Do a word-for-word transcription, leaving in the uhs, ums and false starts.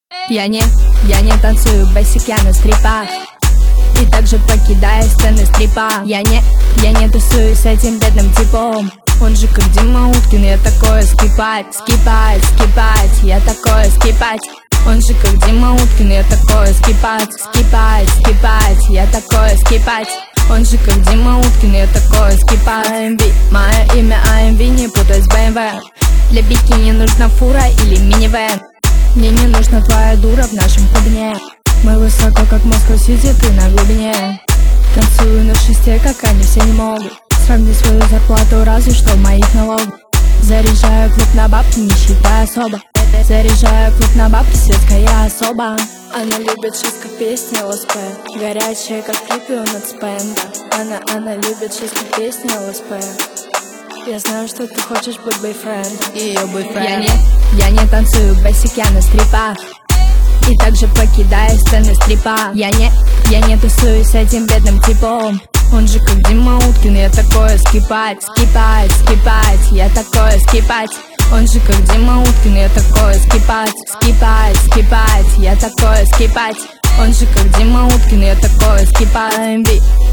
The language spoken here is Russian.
Я не, я не танцую бейсик, я на стрипах. И также покидаю сцены стрипа. Я не, я не тусую с этим бедным типом. Он же как Дима Уткин, я такое скипать, скипать, скипать, я такое скипать. Он же как Дима Уткин, я такое скипать, скипать, скипать, я такое скипать. Он же как Дима Уткин, я такое скипать. эй эм ви, мое имя эй эм ви, не путай с бэ эм вэ. Для бикини нужна фура или минивэн. Мне не нужна твоя дура в нашем клубне. Мы высоко, как Москва-Сити, ты на глубине. Танцую на шесте, как они все не могут. Сравни свою зарплату разве что в моих налогах. Заряжаю клуб на бабки, не считая особо. Заряжаю клуб на бабки, светская особа. Она любит шесть как песня ЛСП. Горячая, как клипы у нацпенда. Она, она любит шесть как песня ЛСП. Я знаю, что ты хочешь быть бойфрендом. Ее бойфренд. Я не, я не танцую бейсик, я на стрипах. И также покидаю сцены стрипа. Я не, я не тусую с этим бедным типом. Он же как Дима Уткин, я такое скипать, скипать, скипать, я такое скипать. Он же как Дима Уткин, я такое скипать, скипать, скипать, я такое скипать. Он же как Дима Уткин, я такое скипать. эй эм ви.